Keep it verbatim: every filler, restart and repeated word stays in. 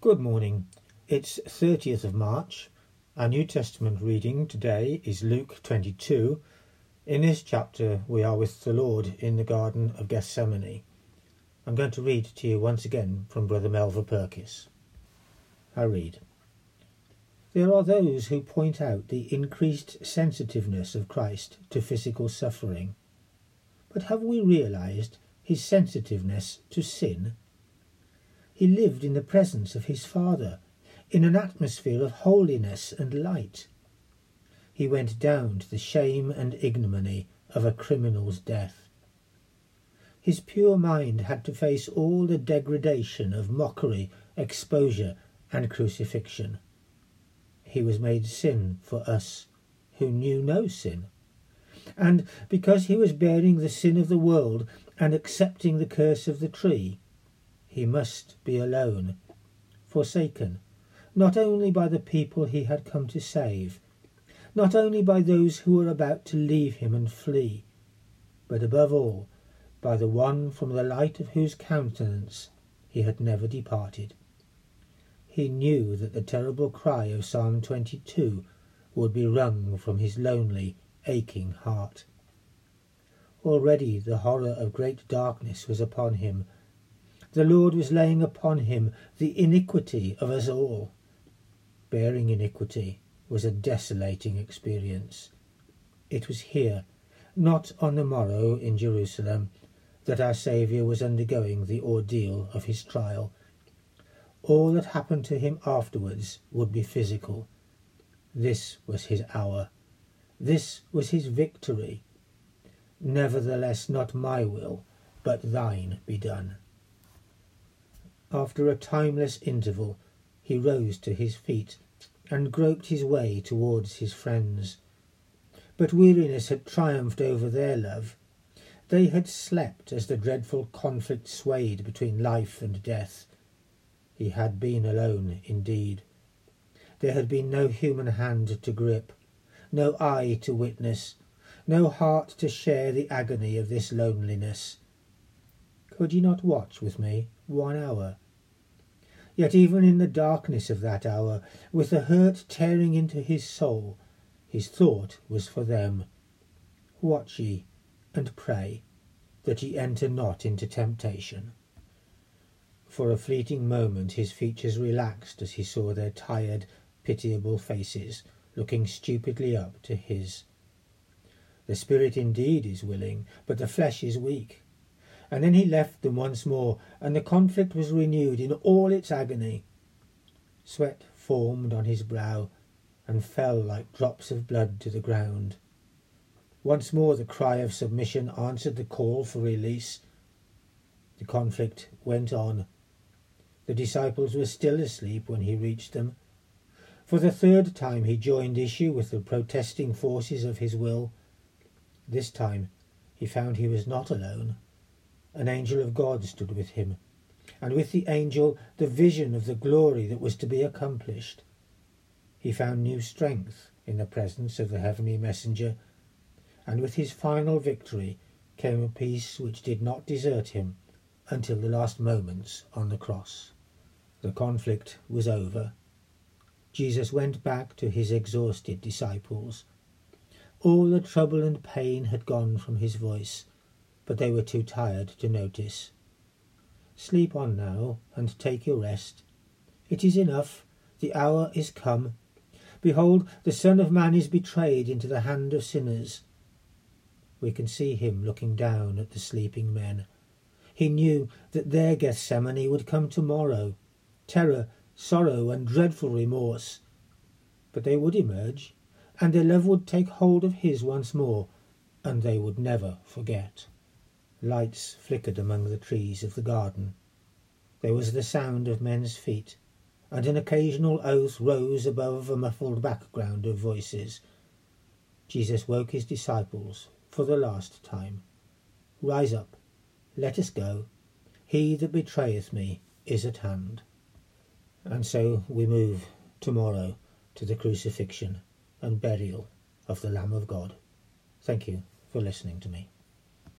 Good morning. It's thirtieth of March. Our New Testament reading today is Luke twenty-two. In this chapter we are with the Lord in the Garden of Gethsemane. I'm going to read to you once again from Brother Melva Purkis. I read. There are those who point out the increased sensitiveness of Christ to physical suffering. But have we realized his sensitiveness to sin? He lived in the presence of his Father, in an atmosphere of holiness and light. He went down to the shame and ignominy of a criminal's death. His pure mind had to face all the degradation of mockery, exposure, and crucifixion. He was made sin for us who knew no sin. And because he was bearing the sin of the world and accepting the curse of the tree, he must be alone, forsaken, not only by the people he had come to save, not only by those who were about to leave him and flee, but above all by the one from the light of whose countenance he had never departed. He knew that the terrible cry of Psalm twenty-two would be wrung from his lonely, aching heart. Already the horror of great darkness was upon him. The Lord was laying upon him the iniquity of us all. Bearing iniquity was a desolating experience. It was here, not on the morrow in Jerusalem, that our Saviour was undergoing the ordeal of his trial. All that happened to him afterwards would be physical. This was his hour. This was his victory. Nevertheless, not my will, but thine be done. After a timeless interval, he rose to his feet and groped his way towards his friends. But weariness had triumphed over their love. They had slept as the dreadful conflict swayed between life and death. He had been alone indeed. There had been no human hand to grip, no eye to witness, no heart to share the agony of this loneliness. Could you not watch with me one hour? Yet even in the darkness of that hour, with the hurt tearing into his soul, his thought was for them. Watch ye, and pray, that ye enter not into temptation. For a fleeting moment his features relaxed as he saw their tired, pitiable faces looking stupidly up to his. The spirit indeed is willing, but the flesh is weak. And then he left them once more, and the conflict was renewed in all its agony. Sweat formed on his brow, and fell like drops of blood to the ground. Once more the cry of submission answered the call for release. The conflict went on. The disciples were still asleep when he reached them. For the third time he joined issue with the protesting forces of his will. This time he found he was not alone. An angel of God stood with him, and with the angel the vision of the glory that was to be accomplished. He found new strength in the presence of the heavenly messenger, and with his final victory came a peace which did not desert him until the last moments on the cross. The conflict was over. Jesus went back to his exhausted disciples. All the trouble and pain had gone from his voice, but they were too tired to notice. Sleep on now, and take your rest. It is enough, the hour is come. Behold, the Son of Man is betrayed into the hand of sinners. We can see him looking down at the sleeping men. He knew that their Gethsemane would come tomorrow, terror, sorrow, and dreadful remorse. But they would emerge, and their love would take hold of his once more, and they would never forget. Lights flickered among the trees of the garden. There was the sound of men's feet, and an occasional oath rose above a muffled background of voices. Jesus woke his disciples for the last time. Rise up, let us go. He that betrayeth me is at hand. And so we move tomorrow to the crucifixion and burial of the Lamb of God. Thank you for listening to me.